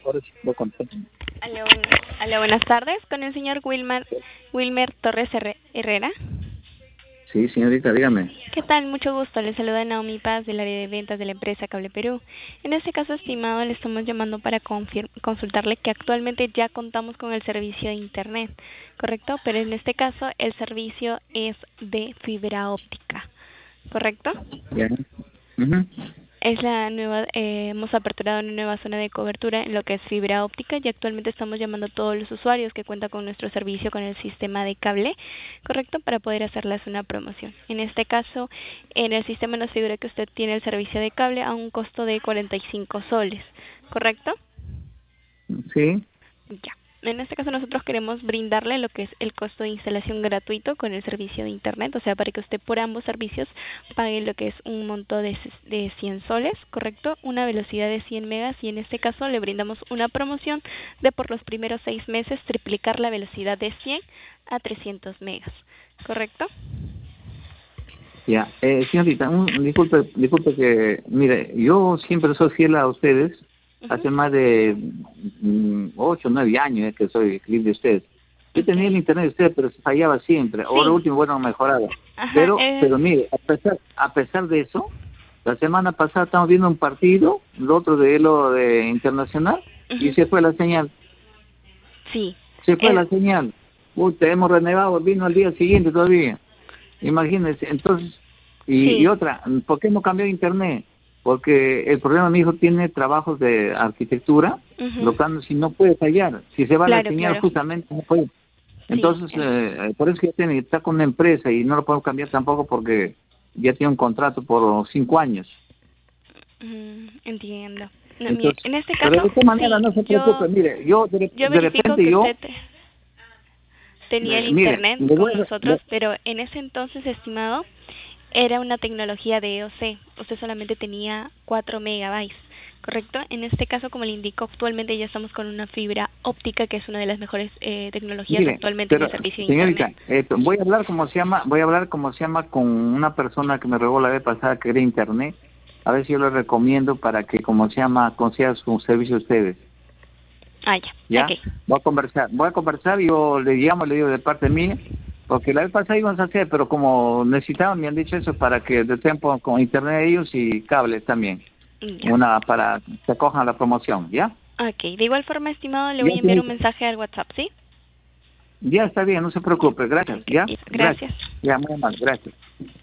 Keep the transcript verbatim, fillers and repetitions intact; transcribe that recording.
ahora sí puedo contestar. Aló, aló, buenas tardes, con el señor Wilmer, Wilmer Torres Herre- Herrera. Sí, señorita, dígame. ¿Qué tal? Mucho gusto. Le saluda Naomi Paz del área de ventas de la empresa Cable Perú. En este caso, estimado, le estamos llamando para confir- consultarle que actualmente ya contamos con el servicio de Internet, ¿correcto? Pero en este caso el servicio es de fibra óptica, ¿correcto? Ya. Ujú. Es la nueva, eh, hemos aperturado una nueva zona de cobertura en lo que es fibra óptica y actualmente estamos llamando a todos los usuarios que cuentan con nuestro servicio con el sistema de cable, correcto, para poder hacerles una promoción. En este caso, en el sistema nos figura que usted tiene el servicio de cable a un costo de cuarenta y cinco soles, ¿correcto? Sí. Ya. En este caso nosotros queremos brindarle lo que es el costo de instalación gratuito con el servicio de Internet, o sea, para que usted por ambos servicios pague lo que es un monto de, de cien soles, ¿correcto? Una velocidad de cien megas y en este caso le brindamos una promoción de por los primeros seis meses triplicar la velocidad de cien a trescientos megas, ¿correcto? Ya. Eh, señorita, un, disculpe, disculpe que, mire, yo siempre soy fiel a ustedes. Uh-huh. Hace más de mm, ocho o nueve años eh, que soy cliente de ustedes. Yo Okay. tenía el internet de ustedes, pero se fallaba siempre. Sí. Ahora último, bueno, mejorado. Ajá, Pero, es... pero mire, a pesar, a pesar de eso, la semana pasada estamos viendo un partido, el otro de lo de internacional, uh-huh. y se fue la señal. Sí. Se fue es... la señal. Uy, te hemos renegado, vino al día siguiente todavía. Imagínense, entonces, y, Sí. y otra, ¿por qué no cambió internet? Porque el problema, mi hijo tiene trabajos de arquitectura, Uh-huh. lo cual si no puede fallar, si se va Claro, la señal claro. justamente no puede. Entonces, Sí. eh, por eso que ya tiene, está con una empresa y no lo podemos cambiar tampoco porque ya tiene un contrato por cinco años. Mm, entiendo. No, mire, Entonces, en este pero caso, de esta manera sí, no se yo, preocupe, mire, yo de, yo de verifico repente que yo, usted tenía el eh, mire, internet le voy con a, nosotros, le- pero en ese entonces, estimado, era una tecnología de E O C. Usted solamente tenía cuatro megabytes, ¿correcto? En este caso, como le indico, actualmente ya estamos con una fibra óptica, que es una de las mejores eh, tecnologías mire, actualmente en pero el servicio de señorita, internet. esto, voy a hablar como se llama, voy a hablar como se llama con una persona que me robó la vez pasada que era internet, a ver si yo le recomiendo para que como se llama, consiga su servicio a ustedes. Ah, ya, ¿Ya? ok. Voy a conversar, voy a conversar y yo le llamo, le digo de parte mía, porque la vez pasada íbamos a hacer, pero como necesitaban, me han dicho eso para que de tiempo con internet ellos y cables también, Ya. una para que cojan la promoción, ¿ya? Ok, de igual forma, estimado, le voy Ya, a enviar un señorita. mensaje al WhatsApp, ¿sí? Ya está bien, no se preocupe, gracias, Ok, ¿ya? ya, Gracias. gracias. Ya, muy mal, gracias.